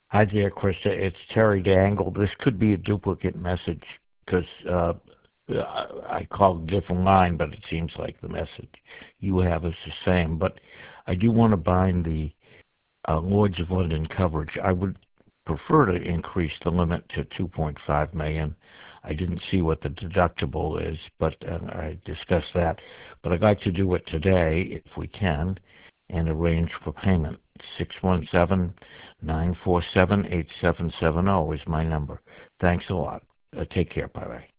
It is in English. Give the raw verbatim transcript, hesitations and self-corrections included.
Hi there, Krista. It's Terry Dangle. This could be a duplicate message because uh, I called a different line, but it seems like the message you have is the same. But I do want to bind the uh, Lloyd's of London coverage. I would prefer to increase the limit to two point five million dollars. I didn't see what the deductible is, but uh, I discussed that. But I'd like to do it today, if we can, and arrange for payment. six one seven, nine four seven, eight seven seven zero is my number. Thanks a lot. Uh, take care. Bye-bye.